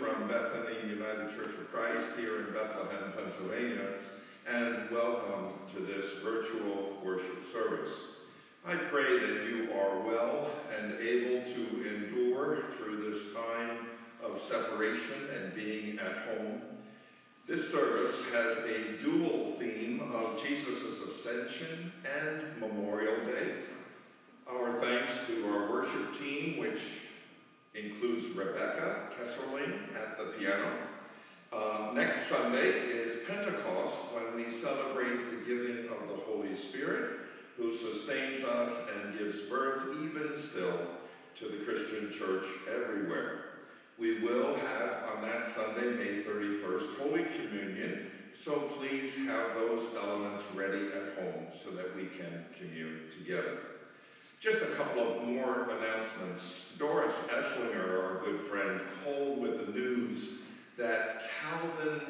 from Bethany United Church of Christ here in Bethlehem, Pennsylvania, and welcome to this virtual worship service. I pray that you are well and able to endure through this time of separation and being at home. This service has a dual theme of Jesus' Ascension and Memorial Day. Our thanks to our worship team, which includes Rebecca Kesserling at the piano. Next Sunday is Pentecost, when we celebrate the giving of the Holy Spirit, who sustains us and gives birth even still to the Christian church everywhere. We will have on that Sunday, May 31st, Holy Communion, so please have those elements ready at home so that we can commune together. Just a couple of more announcements. Doris Esslinger, our good friend, called with the news that Calvin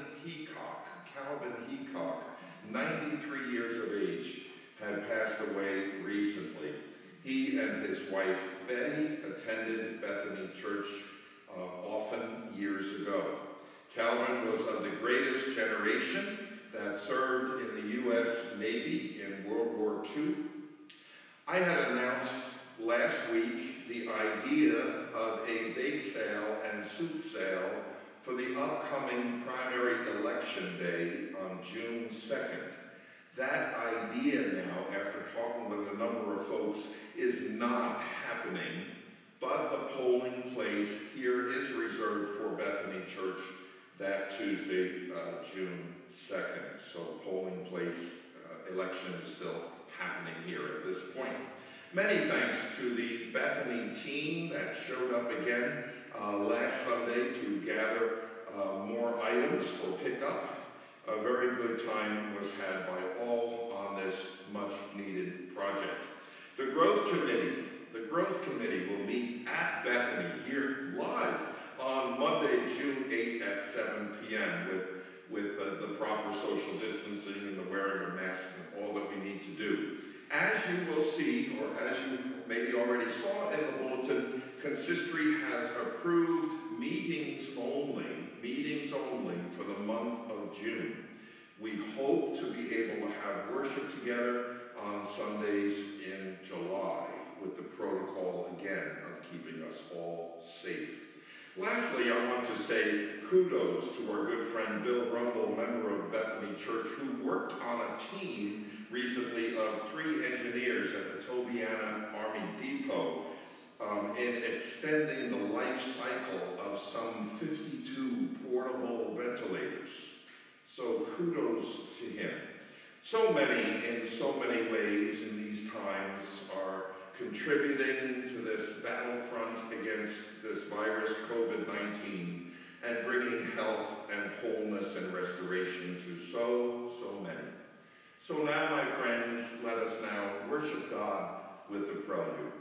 Heacock, 93 years of age, had passed away recently. He and his wife, Betty, attended Bethany Church often years ago. Calvin was of the greatest generation that served in the U.S. Navy in World War II. I had announced last week the idea of a bake sale and soup sale for the upcoming primary election day on June 2nd. That idea now, after talking with a number of folks, is not happening, but the polling place here is reserved for Bethany Church that Tuesday, June 2nd. So polling place election is still happening here at this point. Many thanks to the Bethany team that showed up again last Sunday to gather more items for pickup. A very good time was had by all on this much-needed project. The Growth Committee will meet at Bethany here live on Monday, June 8th at 7 p.m. with the proper social distancing and the wearing of masks and all that we need to do. As you will see, or as you maybe already saw in the bulletin, Consistory has approved meetings only for the month of June. We hope to be able to have worship together on Sundays in July with the protocol, again, of keeping us all safe. Lastly, I want to say kudos to our good friend Bill Rumble, member of Bethany Church, who worked on a team recently of 3 engineers at the Tobiana Army Depot in extending the life cycle of some 52 portable ventilators. So kudos to him. So many, in so many ways in these times, are contributing to this battlefront against this virus, COVID-19, and bringing health and wholeness and restoration to so many. So now, my friends, let us now worship God with the prelude.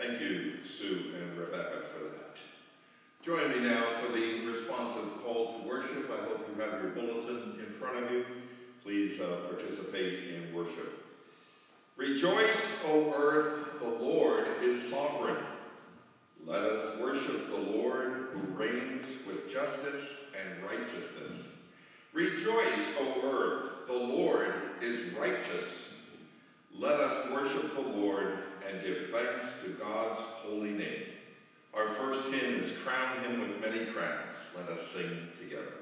Thank you, Sue and Rebecca, for that. Join me now for the responsive call to worship. I hope you have your bulletin in front of you. Please participate in worship. Rejoice, O earth, the Lord is sovereign. Let us worship the Lord who reigns with justice and righteousness. Rejoice, O earth, the Lord is righteous. Let us worship the Lord and give thanks to God's holy name. Our first hymn is Crown Him with Many Crowns. Let us sing together.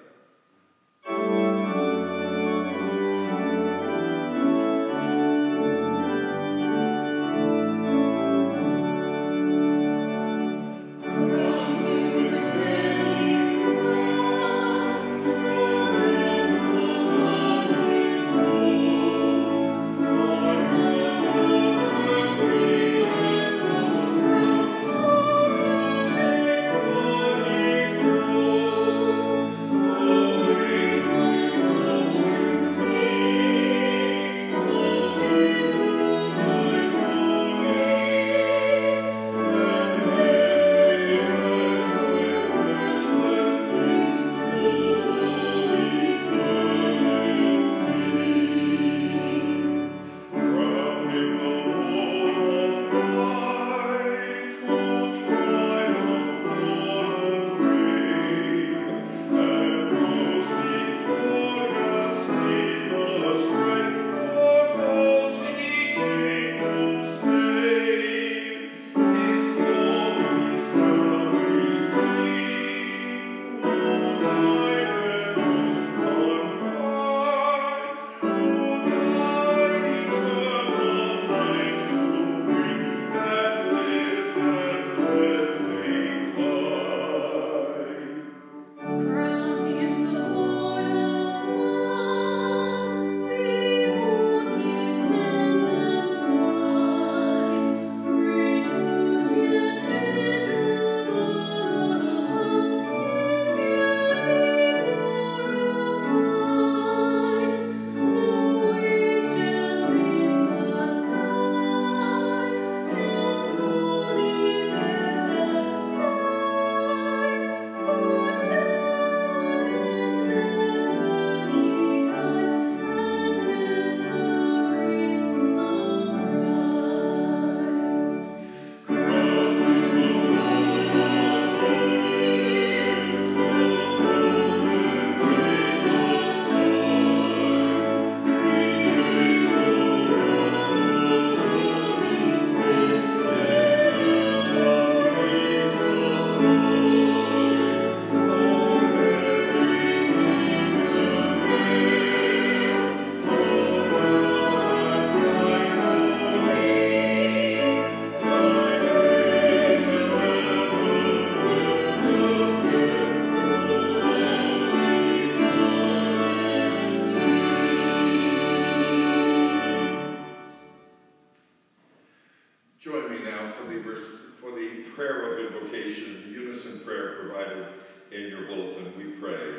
Join me now for the prayer of invocation, the unison prayer provided in your bulletin. We pray,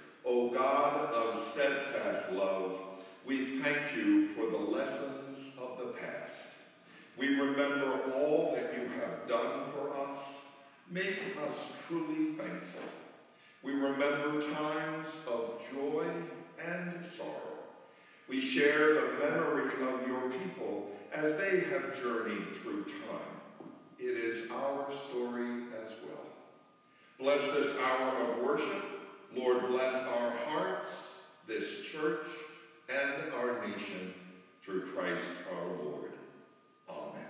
O God of steadfast love, we thank you for the lessons of the past. We remember all that you have done for us. Make us truly thankful. We remember times of joy and sorrow. We share the memory of your people as they have journeyed through time. It is our story as well. Bless this hour of worship. Lord, bless our hearts, this church, and our nation through Christ our Lord. Amen.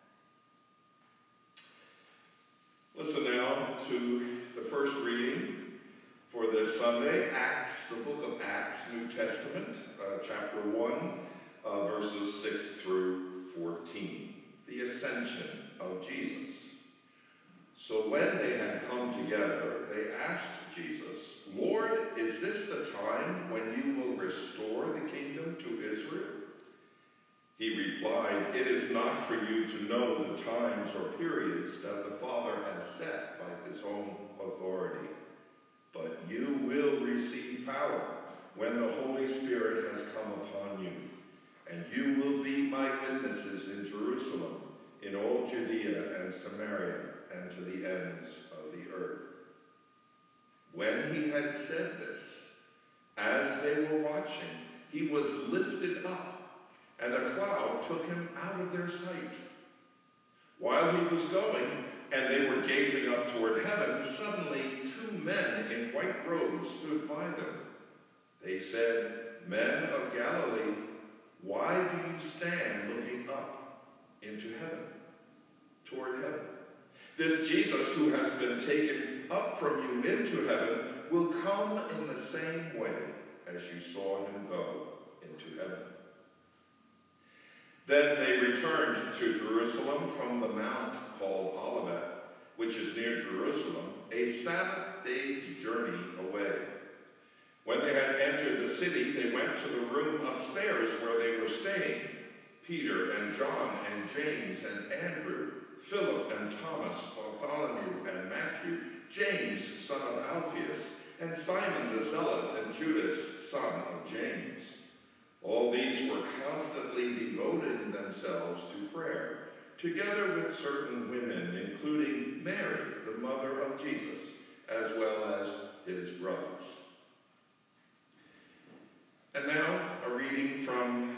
Listen now to the first reading for this Sunday, Acts, the book of Acts, New Testament, chapter 1, verses 6 through 14, the ascension of Jesus. So when they had come together, they asked Jesus, Lord, is this the time when you will restore the kingdom to Israel? He replied, it is not for you to know the times or periods that the Father has set by his own authority. But you will receive power when the Holy Spirit has come upon you, and you will be my witnesses in Jerusalem, in all Judea and Samaria, out of their sight. While he was going, and they were gazing up toward heaven, suddenly 2 men in white robes stood by them. They said, "Men of Galilee, why do you stand looking up into heaven, toward heaven? This Jesus who has been taken up from you into heaven will come in the same way as you saw him go into heaven." Then they returned to Jerusalem from the mount called Olivet, which is near Jerusalem, a Sabbath day's journey away. When they had entered the city, they went to the room upstairs where they were staying. Peter and John and James and Andrew, Philip and Thomas, Bartholomew and Matthew, James, son of Alphaeus, and Simon the Zealot, and Judas, son of James. All these were constantly devoting themselves to prayer, together with certain women, including Mary, the mother of Jesus, as well as his brothers. And now, a reading from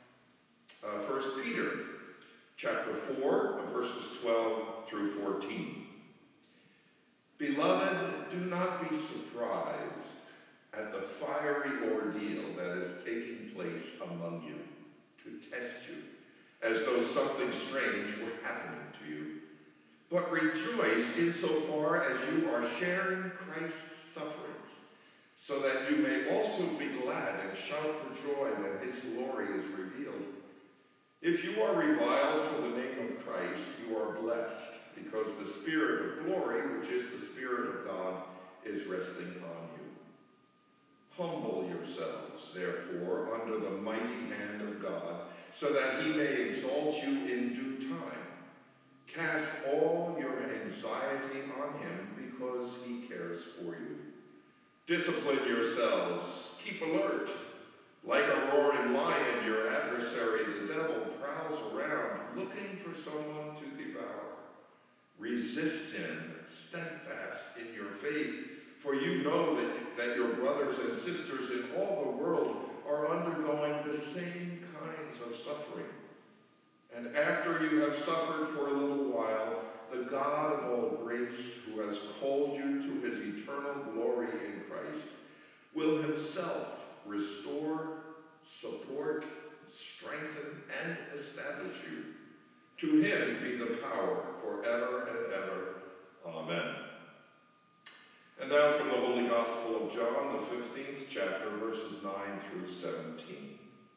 1 Peter, chapter 4, verses 12 through 14. "Beloved, do not be surprised at the fiery ordeal that is taking place among you to test you, as though something strange were happening to you. But rejoice insofar as you are sharing Christ's sufferings, so that you may also be glad and shout for joy when his glory is revealed. If you are reviled for the name of Christ, you are blessed, because the Spirit of glory, which is the Spirit of God, is resting on you. Humble yourselves, therefore, under the mighty hand of God, so that he may exalt you in due time. Cast all your anxiety on him, because he cares for you. Discipline yourselves, keep alert. Like a roaring lion, your adversary, the devil, prowls around, looking for someone to devour. Resist him, steadfast in your faith, for you know that your brothers and sisters in all the world are undergoing the same kinds of suffering. And after you have suffered for a little while, the God of all grace, who has called you to his eternal glory in Christ, will himself restore, support, strengthen, and establish you. To him be the power forever and ever. Amen. And now from the Holy Gospel of John, the 15th chapter, verses 9 through 17.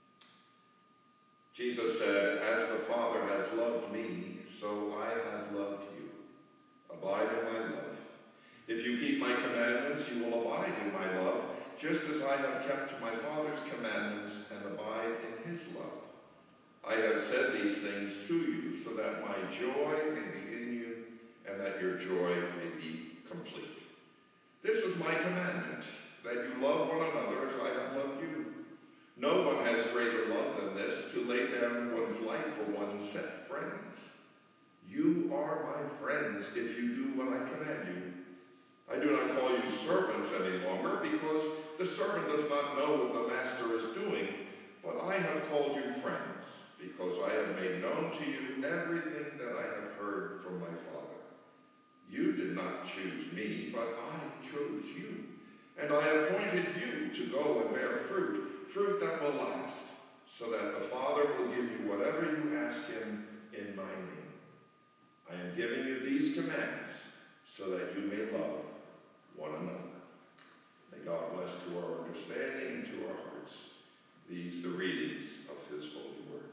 Jesus said, "As the Father has loved me, so I have loved you. Abide in my love. If you keep my commandments, you will abide in my love, just as I have kept my Father's commandments and abide in his love. I have said these things to you, so that my joy may be in you, and that your joy may be complete. This is my commandment, that you love one another as I have loved you. No one has greater love than this, to lay down one's life for one's friends. You are my friends if you do what I command you. I do not call you servants any longer, because the servant does not know what the master is doing, but I have called you friends, because I have made known to you everything that I have heard from my Father. You did not choose me, but I chose you, and I appointed you to go and bear fruit that will last, so that the Father will give you whatever you ask him in my name. I am giving you these commands, so that you may love one another." May God bless to our understanding and to our hearts these the readings of his holy word.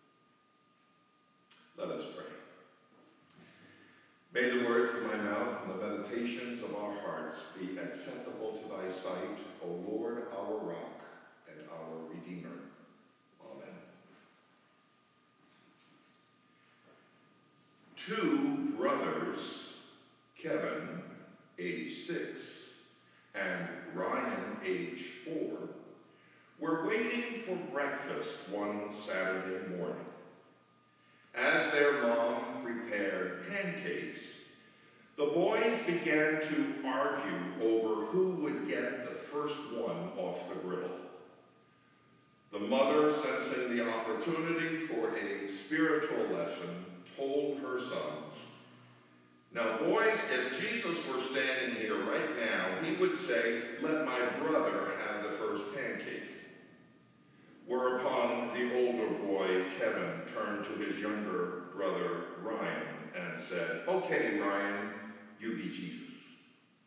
Let us pray. May the words of my mouth and the meditations of our hearts be acceptable to thy sight, O Lord, our rock and our Redeemer. Amen. 2 brothers, Kevin, age 6, and Ryan, age 4, were waiting for breakfast one Saturday morning. As their mom prepared pancakes, the boys began to argue over who would get the first one off the griddle. The mother, sensing the opportunity for a spiritual lesson, told her sons, "Now, boys, if Jesus were standing here right now, he would say, 'Let my brother have the first pancake.'" Whereupon the older boy, Kevin, turned to his younger brother, Ryan, and said, "Okay, Ryan, you be Jesus."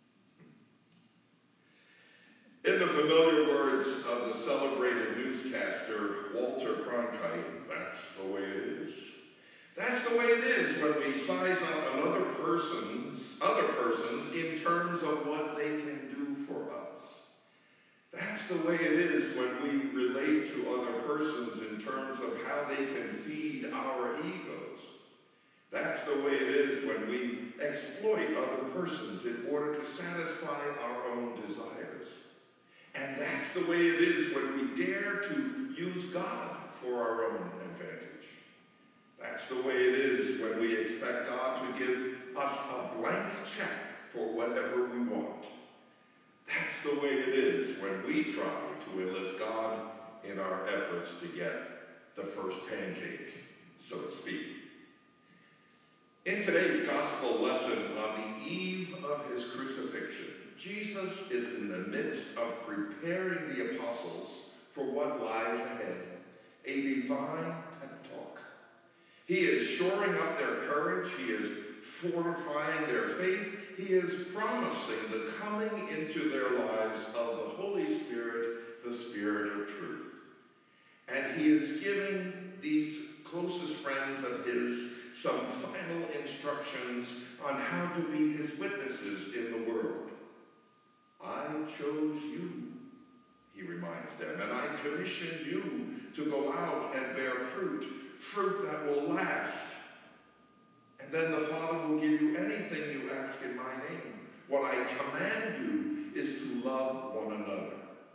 In the familiar words of the celebrated newscaster, Walter Cronkite, that's the way it is. That's the way it is when we size up other persons in terms of what they can do for us. That's the way it is when we relate to other persons in terms of how they can feed our egos. That's the way it is when we exploit other persons in order to satisfy our own desires. And that's the way it is when we dare to use God for our own advantage. That's the way it is when we expect God to give us a blank check for whatever we want. That's the way it is when we try to enlist God in our efforts to get the first pancake, so to speak. In today's gospel lesson on the eve of his crucifixion, Jesus is in the midst of preparing the apostles for what lies ahead, a divine pep talk. He is shoring up their courage. He is fortifying their faith. He is promising the coming into their lives of the Holy Spirit, the Spirit of truth. And he is giving these closest friends of his some final instructions on how to be his witnesses in the world. "I chose you," he reminds them, "and I commissioned you to go out and bear fruit that will last. And then the Father will give you anything you ask in my name. What I command you is to love one another."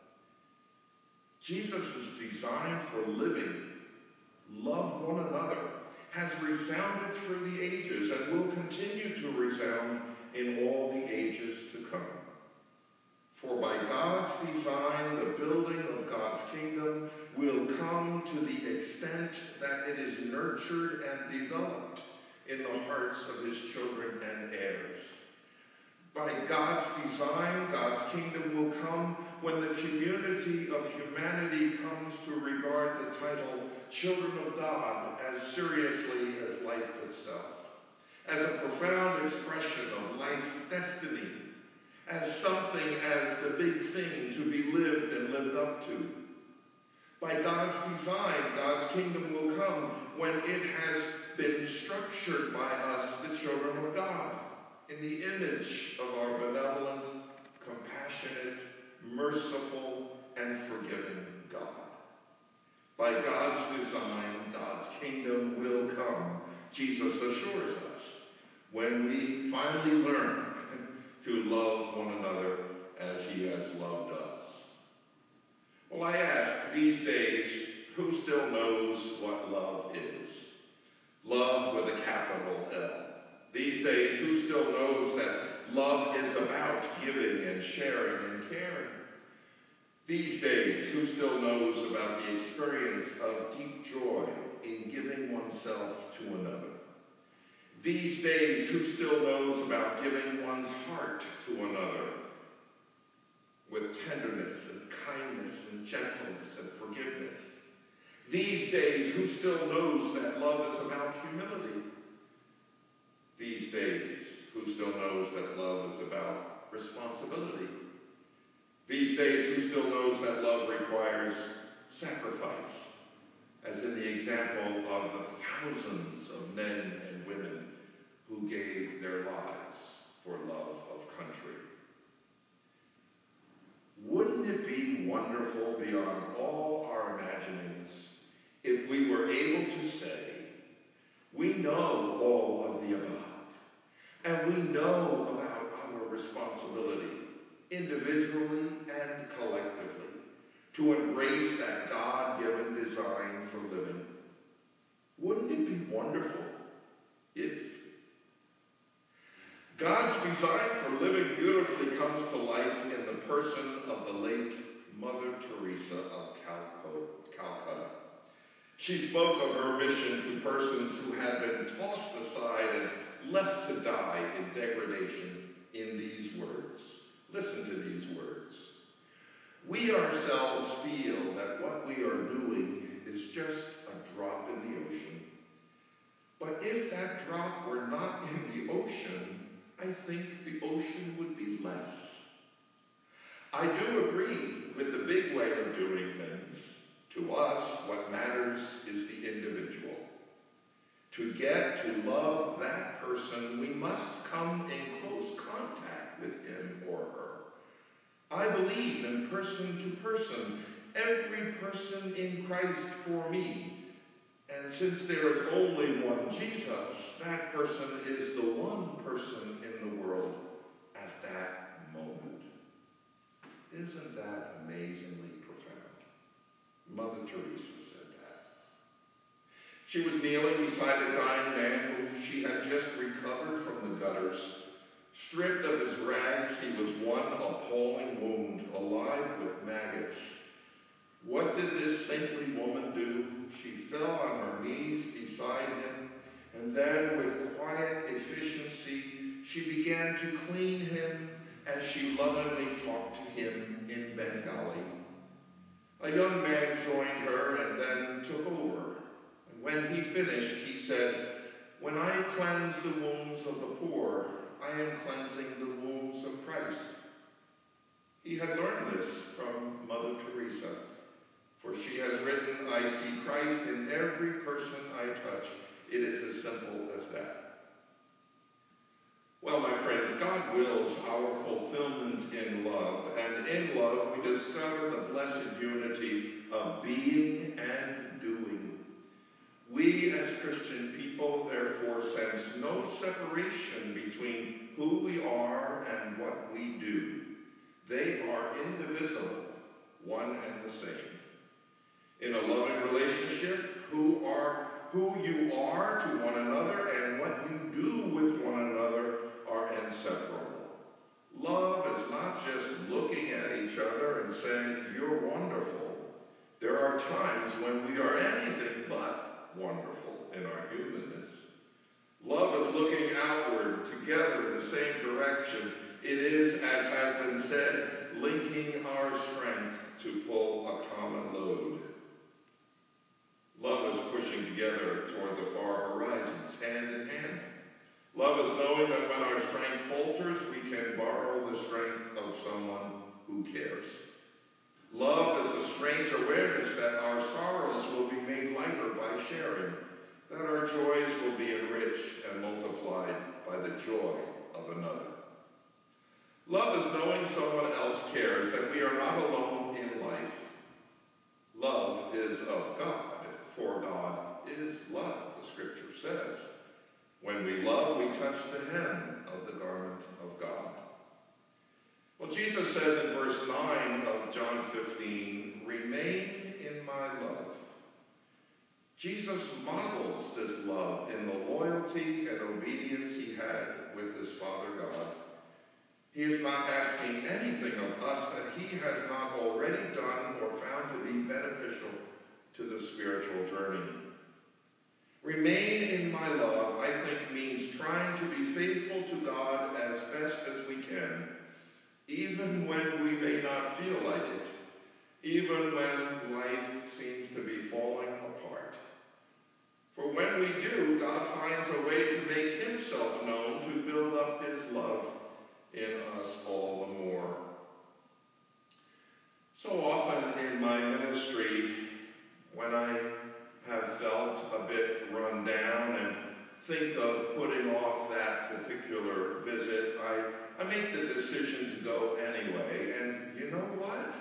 Jesus' design for living, love one another, has resounded through the ages and will continue to resound in all the ages to come. For by God's design, the building of God's kingdom will come to the extent that it is nurtured and developed in the hearts of his children and heirs. By God's design, God's kingdom will come when the community of humanity comes to regard the title Children of God as seriously as life itself, as a profound expression of life's destiny, as something as the big thing to be lived and lived up to. By God's design, God's kingdom will come when it has been structured by us, the children of God, in the image of our benevolent, compassionate, merciful, and forgiving God. By God's design, God's kingdom will come, Jesus assures us, when we finally learn to love one another as he has loved us. Well, I ask, these days, who still knows what love is? Love with a capital L. These days, who still knows that love is about giving and sharing and caring? These days, who still knows about the experience of deep joy in giving oneself to another? These days, who still knows about giving one's heart to another with tenderness and kindness and gentleness and forgiveness? These days, who still knows that love is about humility? These days, who still knows that love is about responsibility? These days, who still knows that love requires sacrifice, as in the example of the thousands of men and women who gave their lives for love of country? Wouldn't it be wonderful beyond all our imaginings if we were able to say, we know all of the above, and we know about our responsibility, individually and collectively, to embrace that God-given design for living? Wouldn't it be wonderful if God's design for living beautifully comes to life in the person of the late Mother Teresa of Calcutta. She spoke of her mission to persons who had been tossed aside and left to die in degradation in these words. Listen to these words. We ourselves feel that what we are doing is just a drop in the ocean. But if that drop were not in the ocean, I think the ocean would be less. I do agree with the big way of doing things. To us, what matters is the individual. To get to love that person, we must come in close contact with him or her. I believe in person to person, every person in Christ for me. And since there is only one Jesus, that person is the one person in the world at that moment. Isn't that amazingly profound? Mother Teresa said that. She was kneeling beside a dying man who she had just recovered from the gutters. Stripped of his rags, he was one appalling wound, alive with maggots. What did this saintly woman do? She fell on her knees beside him, and then with quiet efficiency, she began to clean him as she lovingly talked to him in Bengali. A young man joined her and then took over. And when he finished, he said, "When I cleanse the wounds of the poor, I am cleansing the wounds of Christ." He had learned this from Mother Teresa, for she has written, "I see Christ in every person I touch." It is as simple as that. Well, my friends, God wills our fulfillment in love, and in love we discover the blessed unity of being and doing. We as Christian people, therefore, sense no separation between who we are and what we do. They are indivisible, one and the same. In a loving relationship, who you are to one another and what you do with one another are inseparable. Love is not just looking at each other and saying, "You're wonderful." There are times when we are anything but wonderful in our humanness. Love is looking outward together in the same direction. It is, as has been said, linking our strength to pull a common load. Love is pushing together toward the far horizons, hand in hand. Love is knowing that when our strength falters, we can borrow the strength of someone who cares. Love is the strange awareness that our sorrows will be made lighter by sharing, that our joys will be enriched and multiplied by the joy of another. Love is knowing someone else cares, that we are not alone in life. Love is of God, for God is love, the scripture says. When we love, we touch the hem of the garment of God. Well, Jesus says in verse 9 of John 15, "Remain in my love." Jesus models this love in the loyalty and obedience he had with his Father God. He is not asking anything of us that he has not already done or found to be beneficial to the spiritual journey. Remain in my love, I think, means trying to be faithful to God as best as we can, even when we may not feel like it, even when life seems to be falling apart. For when we do, God finds a way to make himself known, to build up his love in us all the more. So often in my ministry, when I have felt a bit run down and think of putting off that particular visit, I make the decision to go anyway. And you know what?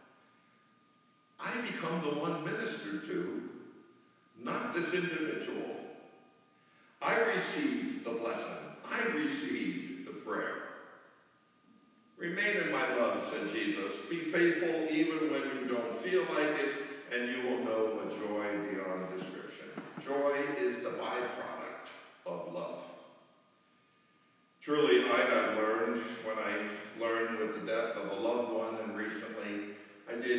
I become the one ministered to, not this individual. I received the blessing. I received the prayer. Remain in my love, said Jesus. Be faithful even when you don't feel like it, and you will know a joy beyond description. Joy is the byproduct of love. Truly, I have learned, when I learned with the death of a loved one, and recently I did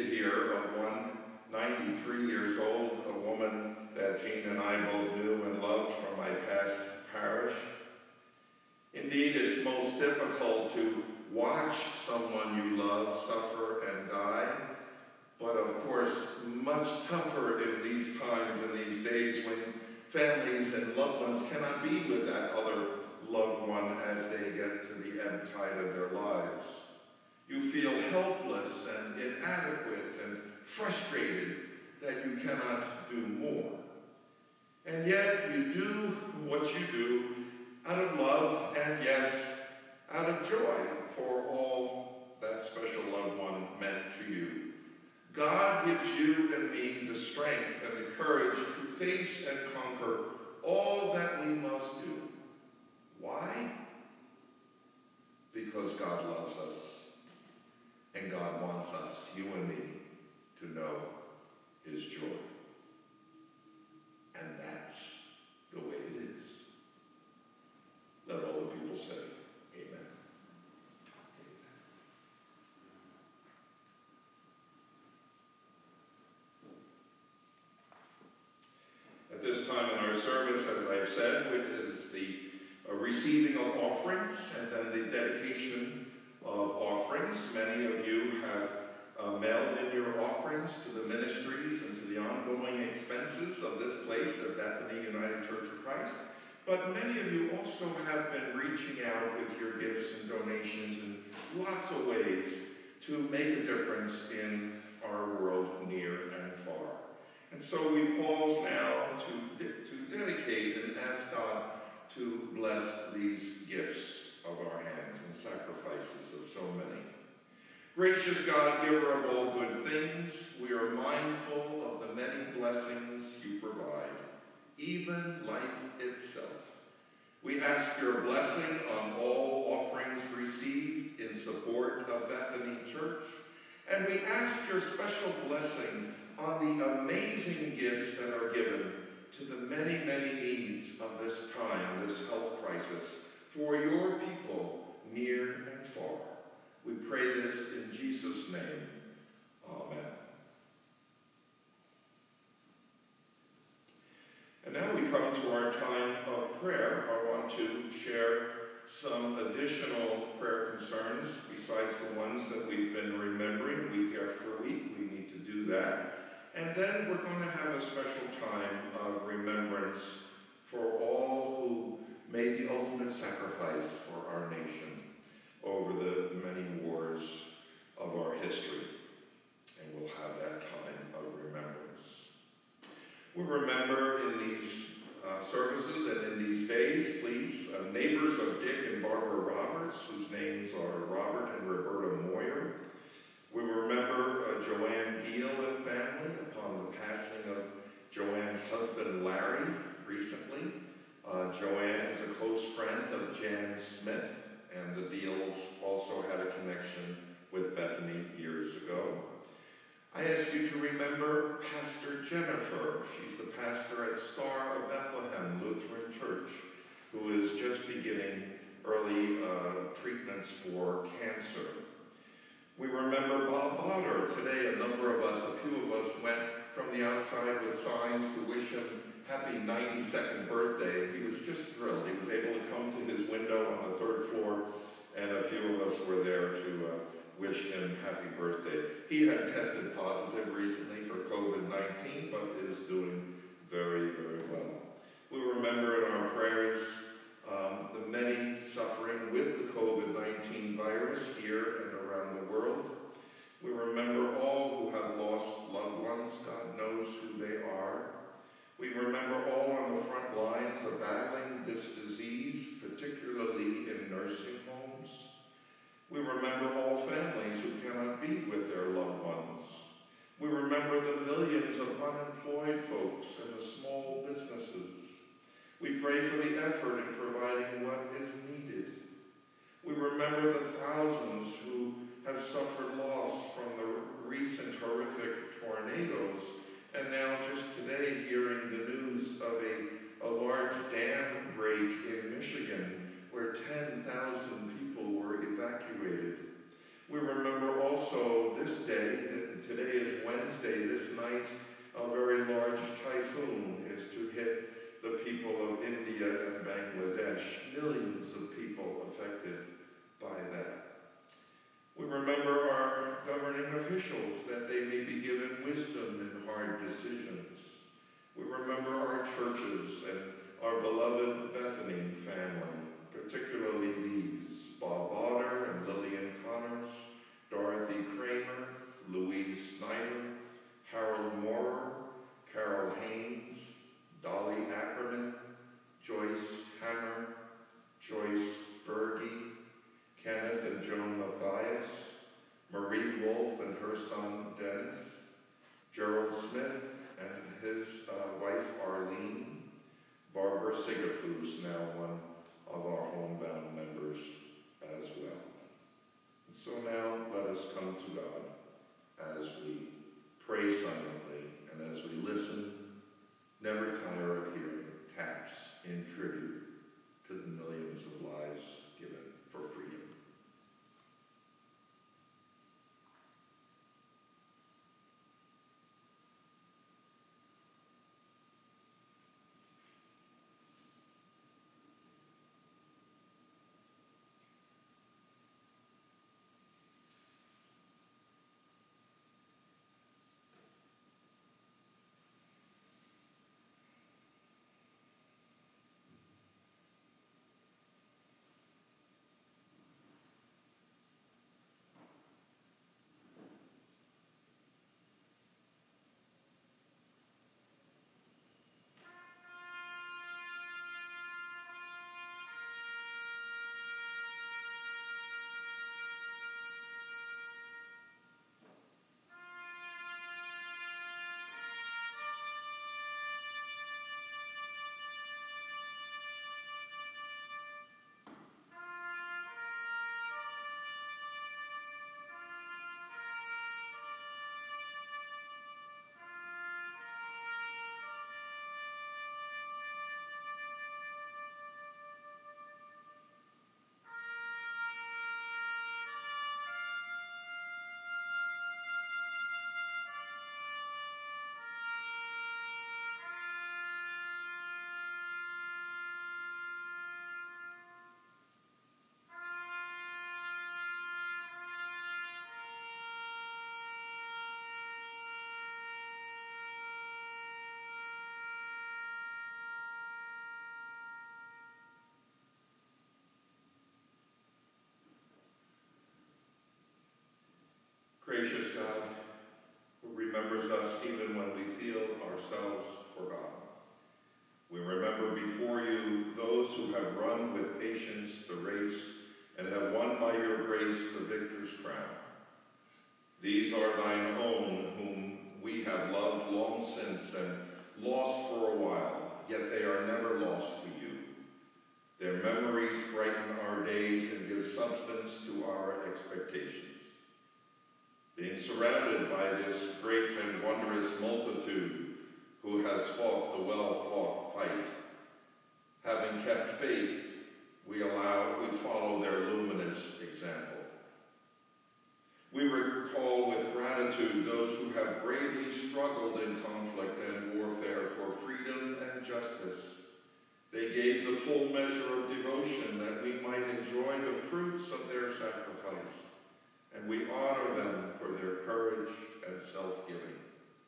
93 years old, a woman that Jean and I both knew and loved from my past parish. Indeed, it's most difficult to watch someone you love suffer and die, but of course, much tougher in these times and these days when families and loved ones cannot be with that other loved one as they get to the ebb tide of their lives. You feel helpless and inadequate and frustrated that you cannot do more. And yet you do what you do out of love and, yes, out of joy for all that special loved one meant to you. God gives you and me the strength and the courage to face and conquer all that we must do. Why? Because God loves us, and God wants us, you and me, to know his joy. And that's the way it is. Let all the people say, amen. At this time in our service, as I've said, it is the receiving of offerings and then the dedication of offerings. Many of you have mailed in your offerings to the ministries and to the ongoing expenses of this place at Bethany United Church of Christ. But many of you also have been reaching out with your gifts and donations in lots of ways to make a difference in our world near and far. And so we pause now to dedicate and ask God to bless these gifts of our hands and sacrifices of so many. Gracious God, giver of all good things, we are mindful of the many blessings you provide, even life itself. We ask your blessing on all offerings received in support of Bethany Church, and we ask your special blessing on the amazing gifts that are given to the many, many needs of this time, this health crisis, for your people near and far. We pray this in Jesus' name. Amen. And now we come to our time of prayer. I want to share some additional prayer concerns besides the ones that we've been remembering week after week. We need to do that. And then we're going to have a special time of remembrance for all who made the ultimate sacrifice for our nation over the many wars of our history. And we'll have that time of remembrance. We remember in these services and in these days, please, neighbors of Dick and Barbara Roberts, whose names are Robert and Roberta Moyer. We remember Joanne Deal and family upon the passing of Joanne's husband, Larry, recently. Joanne is a close friend of Jan Smith, and the Deals also had a connection with Bethany years ago. I ask you to remember Pastor Jennifer. She's the pastor at Star of Bethlehem Lutheran Church, who is just beginning early treatments for cancer. We remember Bob Botter. Today, a few of us went from the outside with signs to wish him happy 92nd birthday. And he was just thrilled. He was able to come to his window on the 3rd floor, and a few of us were there to wish him happy birthday. He had tested positive recently for COVID-19, but is doing very, very well. We remember in our prayers the many suffering with the COVID-19 virus here and around the world. We remember all who have lost loved ones. God knows who they are. We remember all on the front lines of battling this disease, particularly in nursing homes. We remember all families who cannot be with their loved ones. We remember the millions of unemployed folks and the small businesses. We pray for the effort in providing what is needed. We remember the thousands who have suffered loss from the recent horrific tornadoes, and now just today hearing the news of a large dam break in Michigan where 10,000 people were evacuated. We remember also this day that And today is Wednesday. This night, a very large typhoon is to hit the people of India and Bangladesh. Millions of people affected by that. We remember our governing officials, that they may be given wisdom in hard decisions. We remember our churches and our beloved Bethany family, particularly these: Bob Otter and Lillian Connors, Dorothy Kramer, Louise Snyder, Harold Moorer, Carol Haynes, Dolly Ackerman, Joyce Hammer, Joyce Berge, Kenneth and Joan Mathias, Marie Wolfe and her son Dennis, Gerald Smith and his wife Arlene, Barbara Sigafus, now one of our homebound members as well. So now let us come to God as we pray silently and as we listen, never tire of hearing taps in tribute to the millions of lives given for freedom. Gracious God, who remembers us even when we feel ourselves forgotten. We remember before you those who have run with patience the race and have won by your grace the victor's crown. These are thine own, whom we have loved long since and lost for a while, yet they are never lost to you. Their memories brighten our days and give substance to our expectations. Being surrounded by this great and wondrous multitude who has fought the well-fought fight, having kept faith, we follow their luminous example. We recall with gratitude those who have bravely struggled in conflict and warfare for freedom and justice. They gave the full measure of devotion that we might enjoy the fruits of their sacrifice, and we honor them for their courage and self-giving.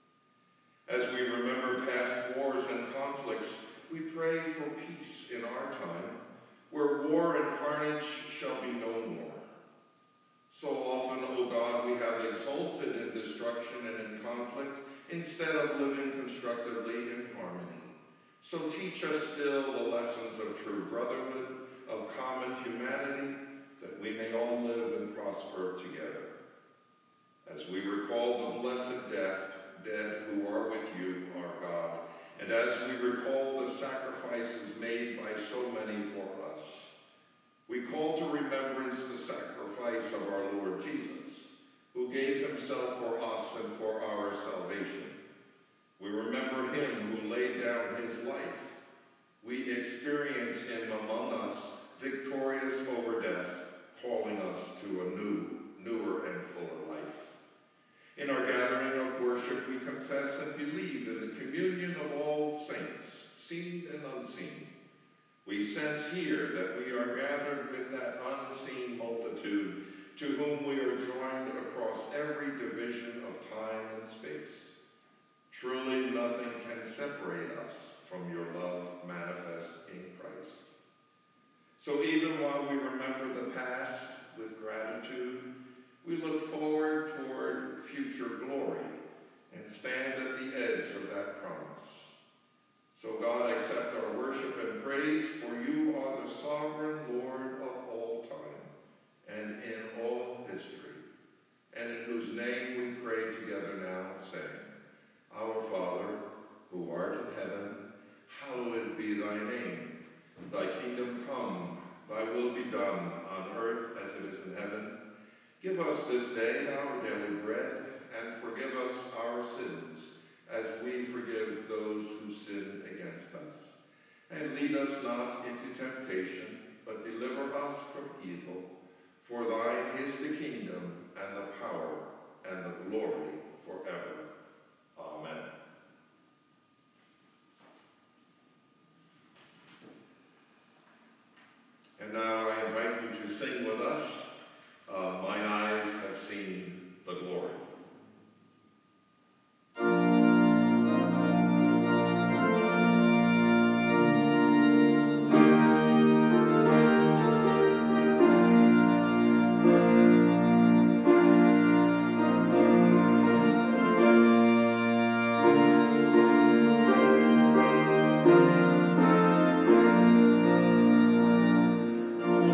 As we remember past wars and conflicts, we pray for peace in our time, where war and carnage shall be no more. So often, O God, we have exulted in destruction and in conflict instead of living constructively in harmony. So teach us still the lessons of true brotherhood, of common humanity, that we may all live and prosper together. As we recall the blessed dead who are with you, our God, and as we recall the sacrifices made by so many for us, we call to remembrance the sacrifice of our Lord Jesus, who gave himself for us and for our salvation. We remember him who laid down his life. We experience him among us, victorious over death, calling us to a newer and fuller life. In our gathering of worship, we confess and believe in the communion of all saints, seen and unseen. We sense here that we are gathered with that unseen multitude to whom we are joined across every division of time and space. Truly nothing can separate us from your love manifest in Christ. So even while we remember the past with gratitude, we look forward toward future glory and stand at the edge of that promise. So God, accept our worship and praise, for you are the sovereign Lord of all time and in all history, and in whose name we pray together now, saying, Our Father, who art in heaven, hallowed be thy name. Thy kingdom come, thy will be done on earth as it is in heaven. Give us this day our daily bread, and forgive us our sins, as we forgive those who sin against us. And lead us not into temptation, but deliver us from evil. For thine is the kingdom, and the power, and the glory forever. Amen. And now I invite you to sing with us, Mine Eyes Have Seen the Glory. Thank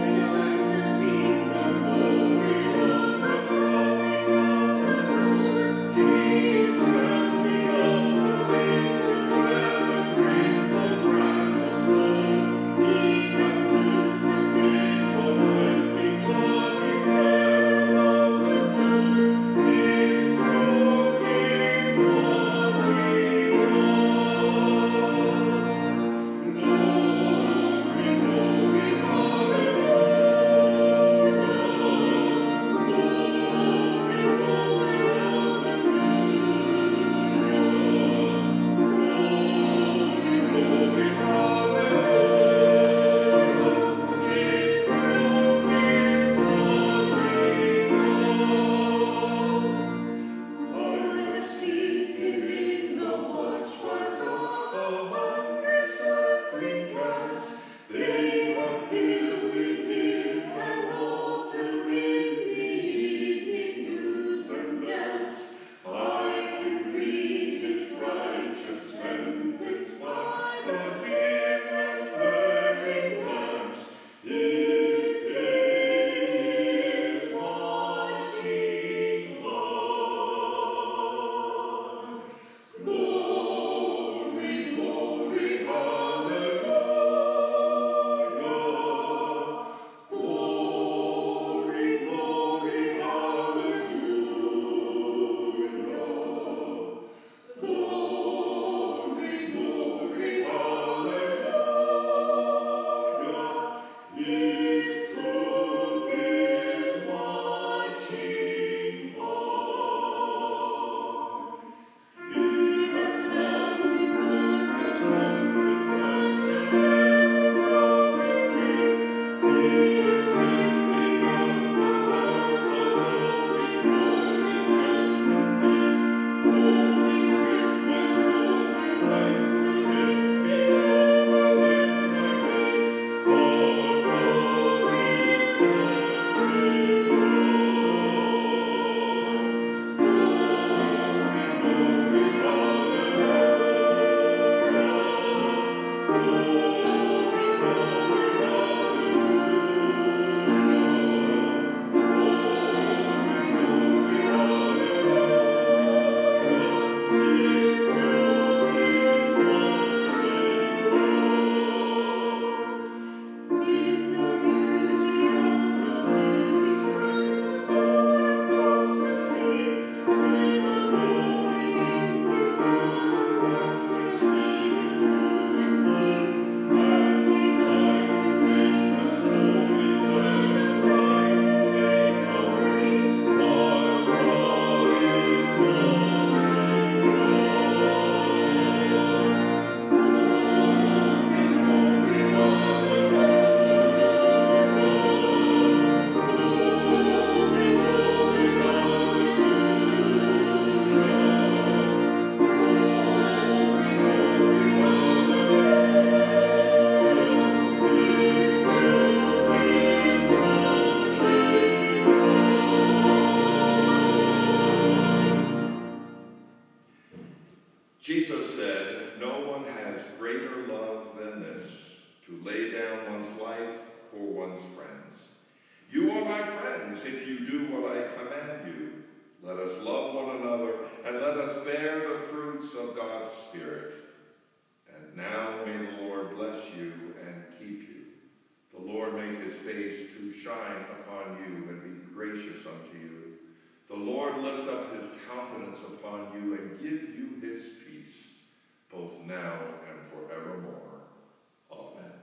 down one's life for one's friends. You are my friends if you do what I command you. Let us love one another, and let us bear the fruits of God's Spirit. And now may the Lord bless you and keep you. The Lord make his face to shine upon you and be gracious unto you. The Lord lift up his countenance upon you and give you his peace, both now and forevermore. Amen.